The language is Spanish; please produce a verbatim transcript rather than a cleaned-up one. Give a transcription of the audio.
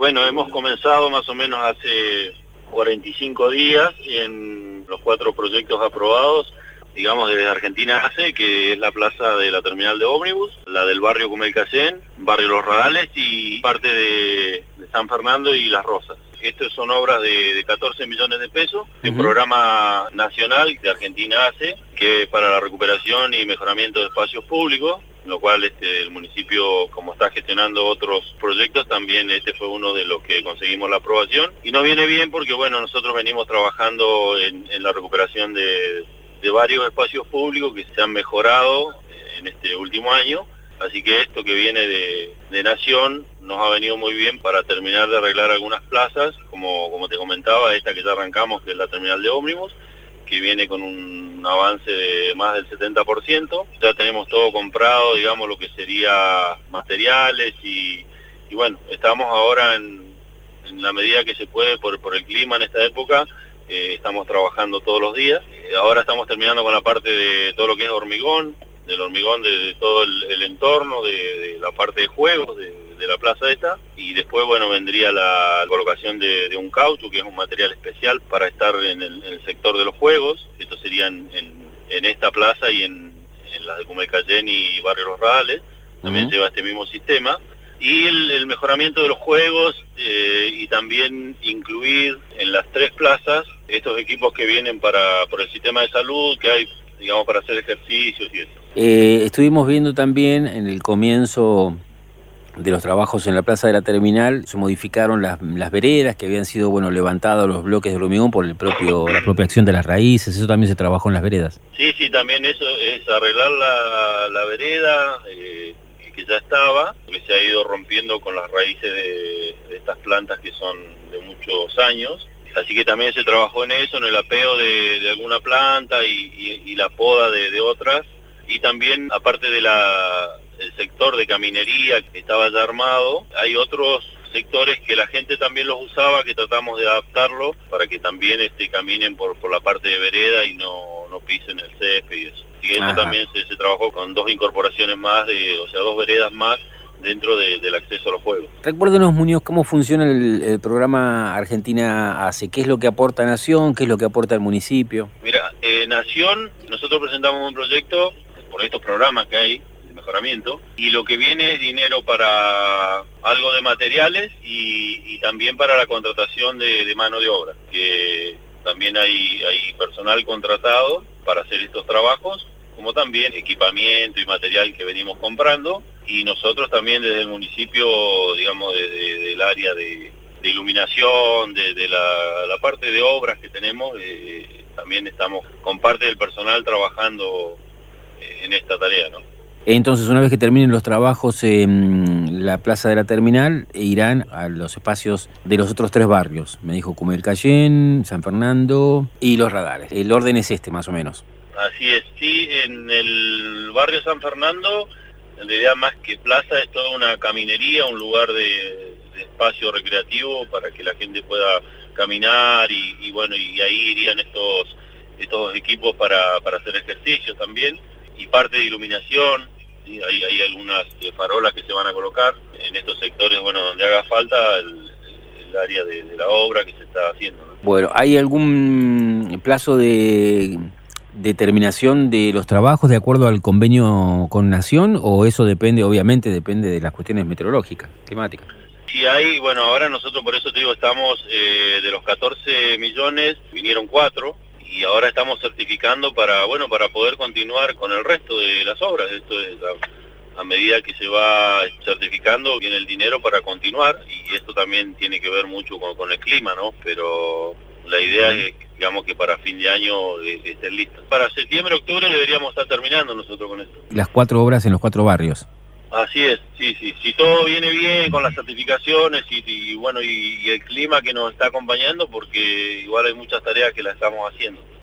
Bueno, hemos comenzado más o menos hace cuarenta y cinco días en los cuatro proyectos aprobados, digamos desde Argentina Hace, que es la plaza de la terminal de ómnibus, la del barrio Cumelcayén, barrio Los Radales y parte de, de San Fernando y Las Rosas. Estas son obras de, de catorce millones de pesos, de un uh-huh. programa nacional de Argentina Hace, que es para la recuperación y mejoramiento de espacios públicos, lo cual este, el municipio, como está gestionando otros proyectos, también este fue uno de los que conseguimos la aprobación. Y nos viene bien porque, bueno, nosotros venimos trabajando en, en la recuperación de, de varios espacios públicos que se han mejorado en este último año. Así que esto que viene de, de Nación nos ha venido muy bien para terminar de arreglar algunas plazas, como, como te comentaba, esta que ya arrancamos, que es la terminal de ómnibus, que viene con un avance de más del setenta por ciento. Ya tenemos todo comprado, digamos, lo que sería materiales y, y bueno, estamos ahora en, en la medida que se puede por, por el clima en esta época, eh, estamos trabajando todos los días. Eh, ahora estamos terminando con la parte de todo lo que es hormigón, del hormigón de, de todo el, el entorno, de, de la parte de juegos, de, de la plaza esta, y después, bueno, vendría la colocación de, de un caucho, que es un material especial para estar en el, en el sector de los juegos. Esto sería en, en, en esta plaza y en, en las de Cumelcayén y Barrio Los Radales, también uh-huh. lleva este mismo sistema. Y el, el mejoramiento de los juegos eh, y también incluir en las tres plazas estos equipos que vienen para por el sistema de salud, que hay, digamos, para hacer ejercicios y eso. Eh, estuvimos viendo también en el comienzo de los trabajos en la plaza de la terminal, se modificaron las, las veredas que habían sido, bueno, levantados los bloques de hormigón por el propio la propia acción de las raíces. Eso también se trabajó en las veredas. Sí, sí, también eso es arreglar la, la vereda eh, que ya estaba, que se ha ido rompiendo con las raíces de, de estas plantas que son de muchos años. Así que también se trabajó en eso, en el apeo de, de alguna planta y, y, y la poda de, de otras. Y también, aparte de la el sector de caminería que estaba ya armado, hay otros sectores que la gente también los usaba, que tratamos de adaptarlo para que también este, caminen por, por la parte de vereda y no, no pisen el césped y eso. Y eso también se, se trabajó con dos incorporaciones más, de, o sea, dos veredas más dentro de, del acceso a los juegos. Recuérdenos, Muñoz, cómo funciona el, el programa Argentina Hace. ¿Qué es lo que aporta Nación? ¿Qué es lo que aporta el municipio? Mira, eh, Nación, nosotros presentamos un proyecto por estos programas que hay de mejoramiento, y lo que viene es dinero para algo de materiales y, y también para la contratación de, de mano de obra, que también hay, hay personal contratado para hacer estos trabajos, como también equipamiento y material que venimos comprando, y nosotros también desde el municipio, digamos, de, de, del área de, de iluminación, de, de la, la parte de obras que tenemos, eh, también estamos con parte del personal trabajando en esta tarea, ¿no? Entonces, una vez que terminen los trabajos en la plaza de la terminal, irán a los espacios de los otros tres barrios. Me dijo Cumelcayén, San Fernando y Los Radales. El orden es este, más o menos. Así es, sí, en el barrio San Fernando, en realidad más que plaza es toda una caminería, un lugar de, de espacio recreativo para que la gente pueda caminar y, y bueno, y ahí irían estos, estos equipos para, para hacer ejercicios también. Y parte de iluminación, ¿sí? hay, hay algunas farolas que se van a colocar en estos sectores, bueno, donde haga falta el, el área de, de la obra que se está haciendo, ¿no? Bueno, ¿hay algún plazo de, de terminación de los trabajos de acuerdo al convenio con Nación, o eso depende, obviamente, depende de las cuestiones meteorológicas, climáticas? Sí hay, bueno, ahora nosotros por eso te digo, estamos eh, de los catorce millones, vinieron cuatro, y ahora estamos certificando para, bueno, para poder continuar con el resto de las obras. Esto es a, a medida que se va certificando, viene el dinero para continuar, y esto también tiene que ver mucho con, con el clima, ¿no? Pero la idea es, digamos, que para fin de año eh, estén listos. Para septiembre, octubre deberíamos estar terminando nosotros con esto. Las cuatro obras en los cuatro barrios. Así es, sí, sí. Si todo viene bien con las certificaciones y, y bueno, y, y el clima que nos está acompañando, porque igual hay muchas tareas que las estamos haciendo.